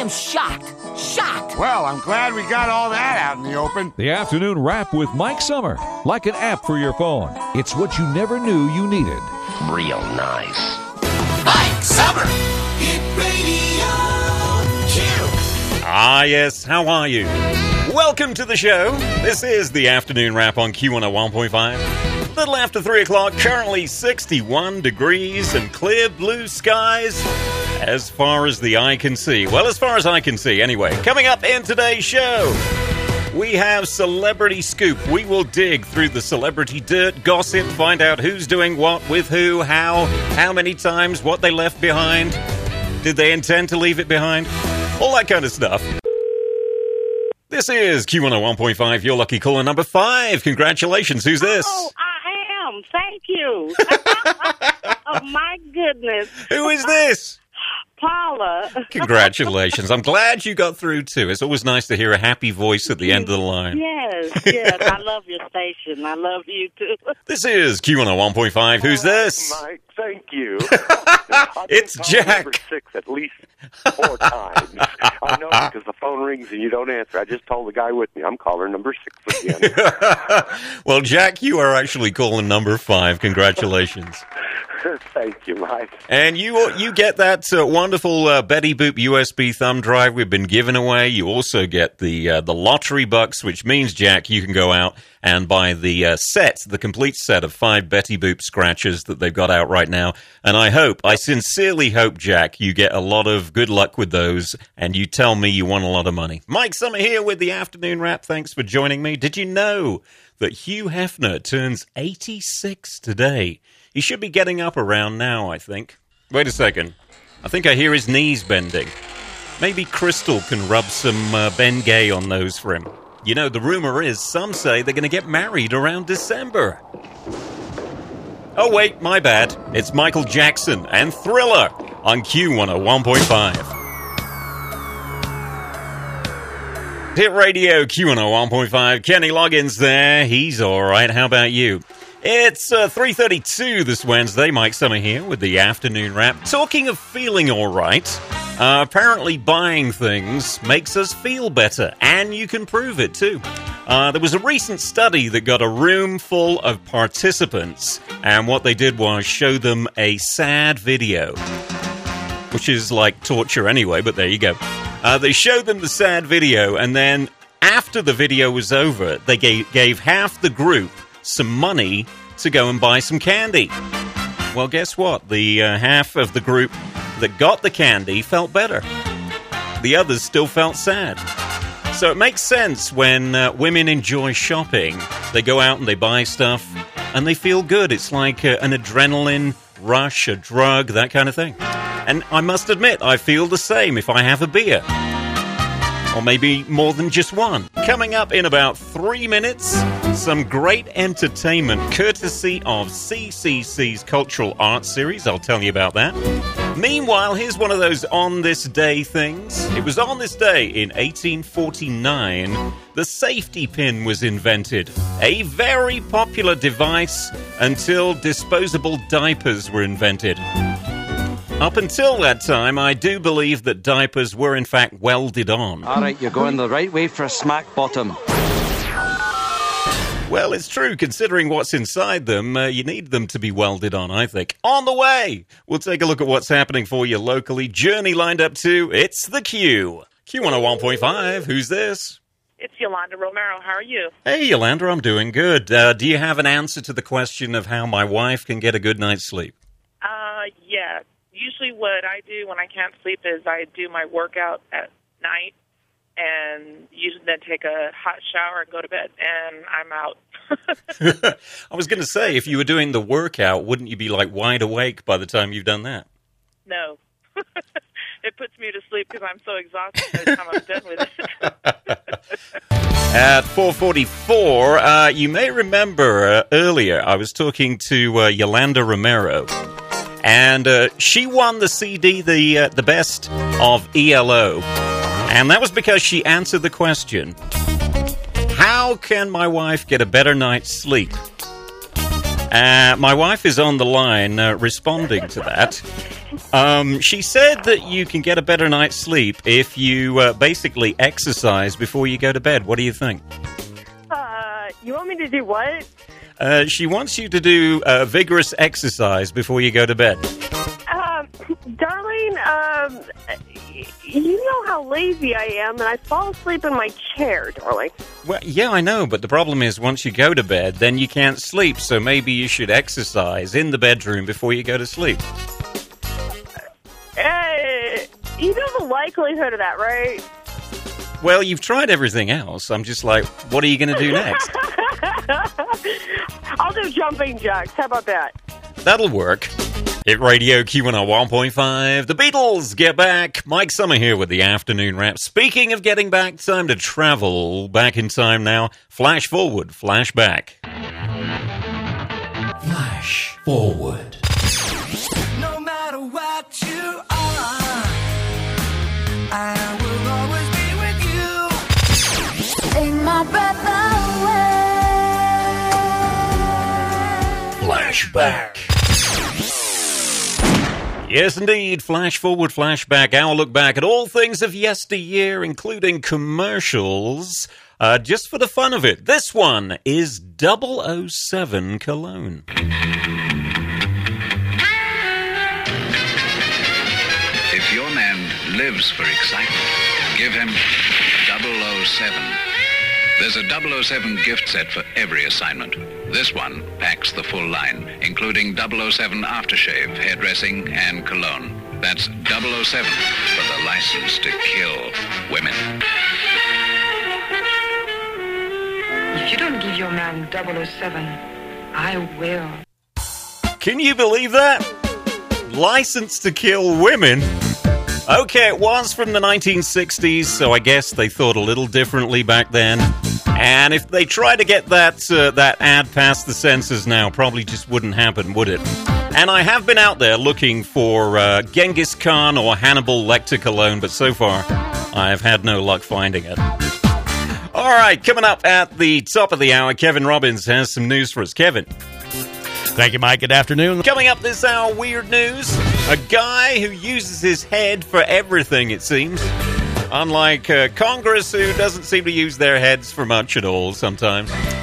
am shocked. Shocked. Well, I'm glad we got all that out in the open. The Afternoon Wrap with Mike Summer. Like an app for your phone. It's what you never knew you needed. Real nice. Mike Summer. Hit Radio Q. Ah, yes. How are you? Welcome to the show. This is the Afternoon Wrap on Q101.5. Little after 3 o'clock, currently 61 degrees and clear blue skies as far as the eye can see. Well, as far as I can see, anyway. Coming up in today's show, we have Celebrity Scoop. We will dig through the celebrity dirt, gossip, find out who's doing what, with who, how many times, what they left behind. Did they intend to leave it behind? All that kind of stuff. This is Q101.5, your lucky caller number 5. Congratulations. Who's this? Oh, I am. Thank you. Oh, my goodness. Who is this? Paula. Congratulations. I'm glad you got through, too. It's always nice to hear a happy voice at the end of the line. Yes. I love your station. I love you, too. This is Q101.5. Who's this? Mike, thank you. It's Jack. Number 6 at least 4 times. I know because the phone rings and you don't answer. I just told the guy with me, I'm caller number 6 again. Well, Jack, you are actually calling number 5. Congratulations. Thank you, Mike. And you get that wonderful Betty Boop USB thumb drive we've been giving away. You also get the lottery bucks, which means, Jack, you can go out and buy the complete set of 5 Betty Boop scratchers that they've got out right now. And I sincerely hope, Jack, you get a lot of good luck with those, and you tell me you won a lot of money. Mike Summer here with the Afternoon Wrap. Thanks for joining me. Did you know that Hugh Hefner turns 86 today? He should be getting up around now, I think. Wait a second. I think I hear his knees bending. Maybe Crystal can rub some Bengay on those for him. You know, the rumor is some say they're going to get married around December. Oh, wait, my bad. It's Michael Jackson and Thriller on Q101.5. Hit Radio Q101.5. Kenny Loggins there. He's all right. How about you? It's 3:32 this Wednesday. Mike Summer here with the Afternoon Wrap. Talking of feeling all right, apparently buying things makes us feel better, and you can prove it too. There was a recent study that got a room full of participants, and what they did was show them a sad video, which is like torture anyway, but there you go. They showed them the sad video, and then after the video was over, they gave half the group some money to go and buy some candy. Well, guess what? The half of the group that got the candy felt better. The others still felt sad. So it makes sense when women enjoy shopping. They go out and they buy stuff, and they feel good. It's like an adrenaline rush, a drug, that kind of thing. And I must admit, I feel the same if I have a beer. Or maybe more than just one. Coming up in about 3 minutes, some great entertainment courtesy of CCC's Cultural Arts Series. I'll tell you about that. Meanwhile, here's one of those on this day things. It was on this day in 1849 the safety pin was invented. A very popular device until disposable diapers were invented. Up until that time, I do believe that diapers were in fact welded on. All right, you're going the right way for a smack bottom. Well, it's true. Considering what's inside them, you need them to be welded on, I think. On the way, we'll take a look at what's happening for you locally. Journey lined up too. It's the Q. Q101.5. Who's this? It's Yolanda Romero. How are you? Hey, Yolanda, I'm doing good. Do you have an answer to the question of how my wife can get a good night's sleep? Yeah. Usually what I do when I can't sleep is I do my workout at night and usually then take a hot shower and go to bed, and I'm out. I was going to say, if you were doing the workout, wouldn't you be like wide awake by the time you've done that? No. It puts me to sleep because I'm so exhausted by the time I'm done with it. At 4:44, you may remember earlier I was talking to Yolanda Romero. And she won the CD, the best of ELO. And that was because she answered the question, how can my wife get a better night's sleep? My wife is on the line responding to that. She said that you can get a better night's sleep if you basically exercise before you go to bed. What do you think? You want me to do what? She wants you to do vigorous exercise before you go to bed. Darling, you know how lazy I am, and I fall asleep in my chair, darling. Well, yeah, I know, but the problem is once you go to bed, then you can't sleep, so maybe you should exercise in the bedroom before you go to sleep. You know the likelihood of that, right? Well, you've tried everything else. I'm just like, what are you going to do next? I'll do jumping jacks. How about that? That'll work. Hit Radio Q101.5. The Beatles get back. Mike Summer here with the afternoon wrap. Speaking of getting back, time to travel back in time now. Flash forward, flash back. Flash forward. No matter what you are, I will always be with you. Take my breath away. Flashback. Yes, indeed. Flash forward, flashback. Our look back at all things of yesteryear, including commercials. Just for the fun of it, this one is 007 Cologne. If your man lives for excitement, give him 007. There's a 007 gift set for every assignment. This one packs the full line, including 007 aftershave, hairdressing, and cologne. That's 007 for the license to kill women. If you don't give your man 007, I will. Can you believe that? License to kill women? Okay, it was from the 1960s, so I guess they thought a little differently back then. And if they try to get that ad past the censors now, probably just wouldn't happen, would it? And I have been out there looking for Genghis Khan or Hannibal Lecter cologne, but so far I've had no luck finding it. All right, coming up at the top of the hour, Kevin Robbins has some news for us. Kevin. Thank you, Mike. Good afternoon. Coming up this hour, weird news. A guy who uses his head for everything, it seems. Unlike Congress, who doesn't seem to use their heads for much at all sometimes.